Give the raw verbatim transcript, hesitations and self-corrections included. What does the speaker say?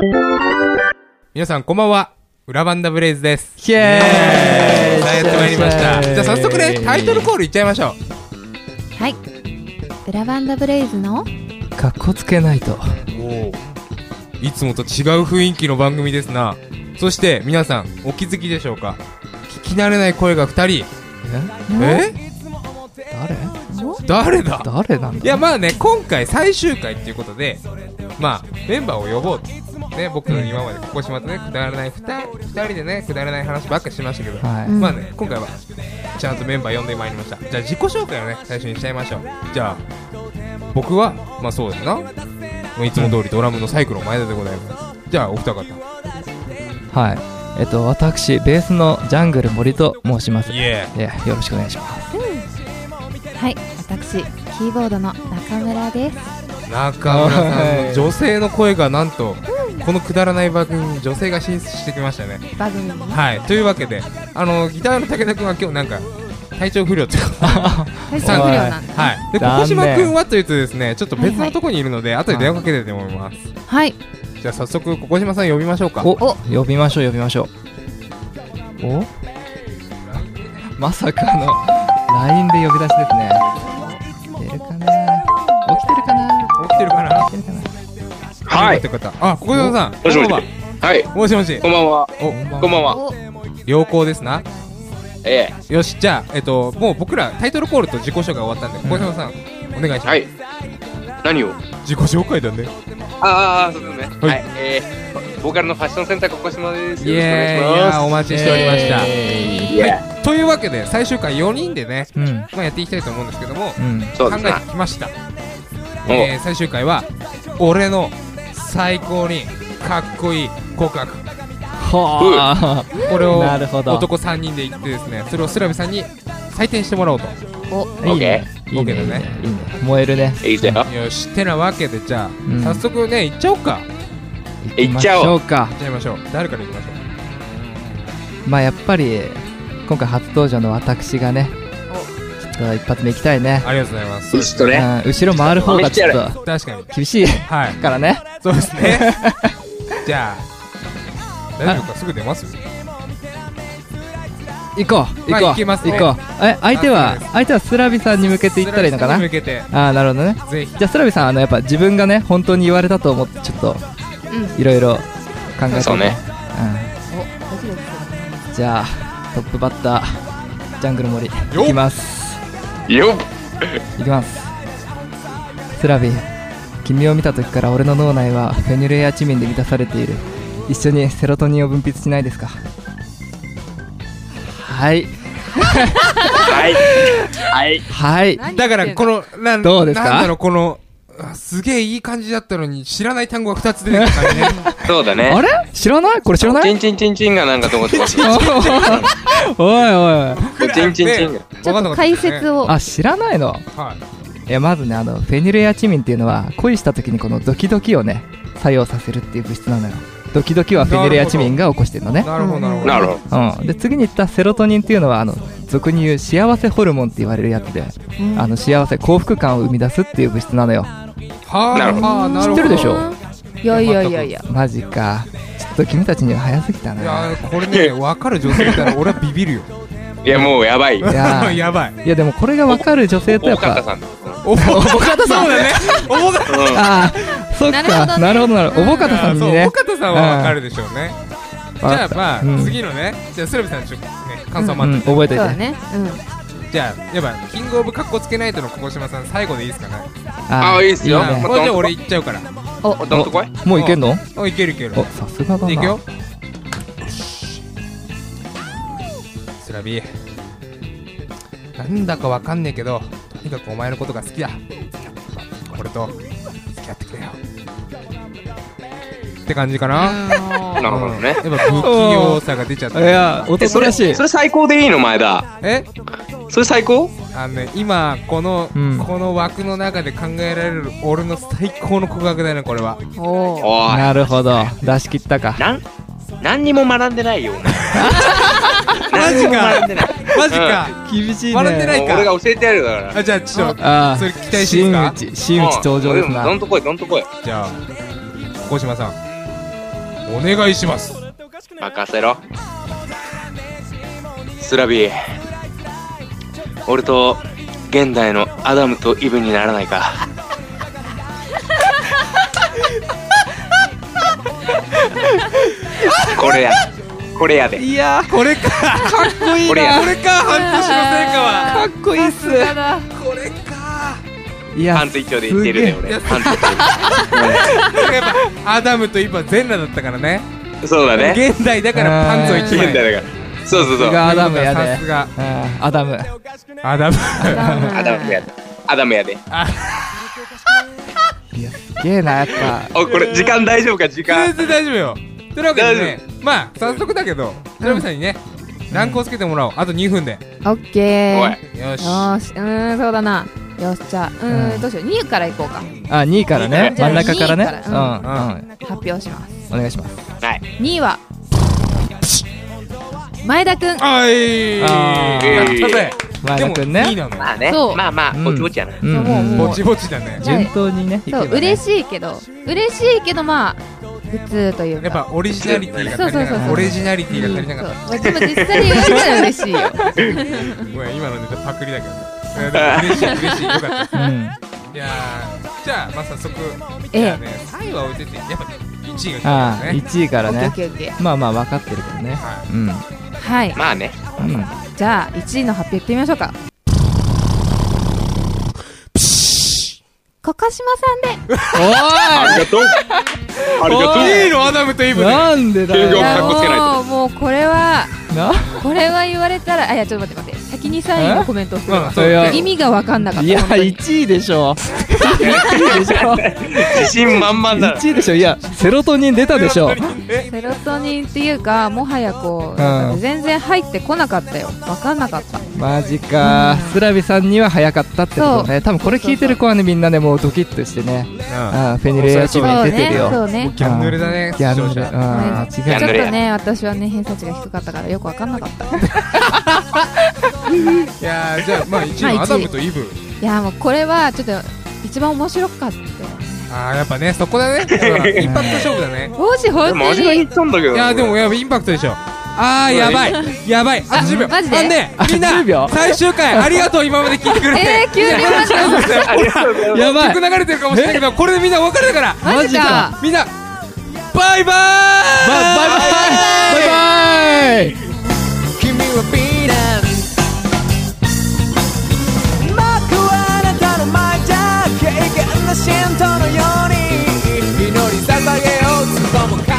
皆さんこんばんは。裏バンダブレイズです。 イエーイ。 さあやってまいりました。じゃあ早速ねタイトルコールいっちゃいましょう。はい。裏バンダブレイズのかっこつけないと。 おいつもと違う雰囲気の番組ですな。そして皆さんお気づきでしょうか。聞き慣れない声がふたり。ええ誰誰だ誰なんだ。 いやまあね今回最終回っていうことでまあメンバーを呼ぼうとね、僕の今までここしまってねくだらない 2, 2人でねくだらない話ばっかしましたけど、はい、まあね今回はちゃんとメンバー呼んでまいりました。じゃあ自己紹介をね最初にしちゃいましょう。じゃあ僕はまあそうですな、いつも通りドラムのサイクロン前田でございます。じゃあお二方。 はい、えっと私ベースのジャングル森と申します。 いえいやよろしくお願いします。 はい、私キーボードの中村です。 中村さんの女性の声がなんとこのくだらない番組に女性が進出してきましたね。 番組にね。 はい、というわけであのギターの武田君は今日なんか体調不良というか体調不良なんで、 はい、で小島君はというとですねちょっと別のところにいるので、はいはい、後で電話かけてと思います。 はい、 じゃあ早速小島さん呼びましょうか。 お呼びましょう呼びましょう。おまさかの ライン で呼び出しですね。出るかな、起きてるかな、 起きてるかな、起きてるかな。 はい。 あ、小島さん。 もしもし。はい。 もしもし。 こんばんは。 お、 こんばんは。 良好ですな。 ええ。よし、じゃあ、えっと、もう僕らタイトルコールと自己紹介終わったんで、小島さん、お願いします。 はい。何を？ 自己紹介だね。 ああ、そうですね。はい。えー、ボーカルのファッションセンター小島です。 イエーイ。いや、お待ちしておりました。 イエーイ。 というわけで、最終回よにんでね、まあやっていきたいと思うんですけども、考えてきました。えー、最終回は俺の最高にかっこいい告白。 はあ、これを男さんにんで言ってですね、それをスラビさんに採点してもらおうと。 お、いいね。 いいね。いいね。 燃えるね。 いいぜよ。 よし、てなわけでじゃあ、うん、早速ね行っちゃおうか。 行っちゃおうか。 行っちゃいましょう。誰から行きましょう。まあやっぱり今回初登場の私がね。一発目いきたいね。 ありがとうございます。 後ろね、 うん、後ろ回る方がちょっと確かに厳しいからね。 そうですね。じゃあ大丈夫か、すぐ出ます。 行こう行こう行こう。え、相手は相手はスラビさんに向けて言ったらいいのかな。ああ、なるほどね。じゃあスラビさん、あのやっぱ自分がね本当に言われたと思ってちょっといろいろ考えて。 そうね。 じゃあトップバッタージャングル森いきます。 よっいきます。スラビ、君を見た時から俺の脳内はフェニルエアチミンで満たされている。一緒にセロトニンを分泌しないですか。はいはいはいはい。 だからこのなどうですか。 なんだろう、このすげえいい感じだったのに知らない単語がふたつ出てきた感じね。 そうだね。 あれ知らない、これ知らない。 チンチンチンチンがなんかと思ってます。 おいおい、 チンチンチンがちょっと解説を。 あ、知らないの。 はい。 いや、まずね、あのフェニルエアチミンっていうのは恋した時にこのドキドキをね作用させるっていう物質なのよ。ドキドキはフェニルエアチミンが起こしてるのね。 なるほどなるほど。 なるほど。 うん。で次に言ったセロトニンっていうのはあの俗に言う幸せホルモンって言われるやつで、うん、あの幸せ幸福感を生み出すっていう物質なのよ。 はあ、なるほど。 知ってるでしょ。 いやいやいやいや。 マジか。ちょっと君たちには早すぎたな。 いやこれね分かる女性いたら俺はビビるよ。 いやもうやばい。いややばい。 いやでもこれが分かる女性とやっぱ。 おぼかたさん。そうだね。おぼかたさん。 ああ、そっか。なるほどなるほど。おぼかたさんにね。 おぼかたさんは分かるでしょうね。じゃあまあ次のね、じゃあスラビさんちょっとね感想待って覚えておいて。 そうね。 じゃあやっぱキングオブカッコつけないとの小島さん最後でいいですかね。 ああいいっすよ。 もうじゃあ俺行っちゃうから。 おどんとこい。 もういけんの。 おいけるいける。 おさすがだな。 いくよ。スラビなんだかわかんねえけどとにかくお前のことが好きだ。俺と付き合ってくれよって感じかな。 なるほどね。 やっぱ不器用さが出ちゃった。 いや男らしい。 それ最高でいいの前田。 えそれ最高。 あのね今この、うん、この枠の中で考えられる俺の最高の告白だよねこれは。 おおなるほど出し切ったか。 なん何にも学んでないよ。 マジかマジか、 うん、厳しいね。 学んでないか。 俺が教えてやるだから。 あじゃあちょっとあそれ期待していいですか。 真打ち真打ち登場ですな。 どんとこいどんとこい。 じゃあ小島さんお願いします。 任せろ。スラビー、俺と現代のアダムとイブにならないか。これやこれやで。 いやこれか。かっこいいな。これこれか。半年の成果はかっこいいっす。 これか。 いやパンツ一丁で言ってるね俺。パンツ一丁で。 やっぱアダムとイブは全裸だったからね。 そうだね。 現代だからパンツを一枚。現代だから。 そうそうそう。 アダムやで。 さすがアダム。 アダム。 アダムやで。アダムやで。 いやすげえなやっぱ。 おこれ時間大丈夫か時間。 全然大丈夫よ。というわけでね、まあ早速だけどスラビさんにねランクをつけてもらおう。あとにふんで。 オッケー。よし。 よし。うーんそうだな。よしじゃあうーんどうしようにいからいこうか。 あにいからね。真ん中からね。 うん発表します。 お願いします。 はい。 にいは前田くん。 あい。 前田くんね。 まあね。まあまあぼちぼちやな。 ぼちぼちだね。 順当にね。 そう嬉しいけど嬉しいけどまあ普通というか。 やっぱオリジナリティが足りなかった。オリジナリティが足りなかった。 でも実際に言われたら嬉しいよ。 ごめん今のネタパクリだけどね。嬉しい嬉しいよかった。いやじゃあまあ早速じゃあねさんいは置いててやっぱいちいが来たね。いちいからね。まあまあ分かってるけどね。 はい。 まあね。 じゃあいちいの発表いってみましょうか。コカシマさんで。 おーありがとう。ありがとう。 いいのアダムとイブで。 なんでだよ。 もうもうこれはこれは言われたらあいやちょっと待って待って先にさんいのコメントをするわ。意味が分かんなかった。 いやいちいでしょ。いちいでしょ。 自信満々だ。 いちいでしょ。いやセロトニン出たでしょ。 セロトニンっていうかもはやこう全然入ってこなかったよ。分かんなかった。 マジか。スラビさんには早かったってことね。多分これ聞いてる子はねみんなねもうドキッとしてね。あフェニレアチームに出てるよ。 そうね。 ギャンヌレだね。 ギャンヌレ。 あ違う。ちょっとね私はね偏差値が低かったからよく分かんなかった。 いやじゃあまあいちいのアダムとイブ。 いやもうこれはちょっと一番面白かった。 ああやっぱねそこだね。インパクト勝負だね。 もし本当に。 いやでもやっぱインパクトでしょ。あーやばいやばいあとじゅうびょう。 マジで。 あんねみんな最終回ありがとう今まで聞いてくれて。 えー急にマジで。やばい。 曲流れてるかもしれないけどこれでみんなお別れだから。 マジか。 みんなバイバーイ。バイバイバイ。 君はピーナッツ僕はあなたの前じゃ軽減な神道のように祈り捧げようつぼも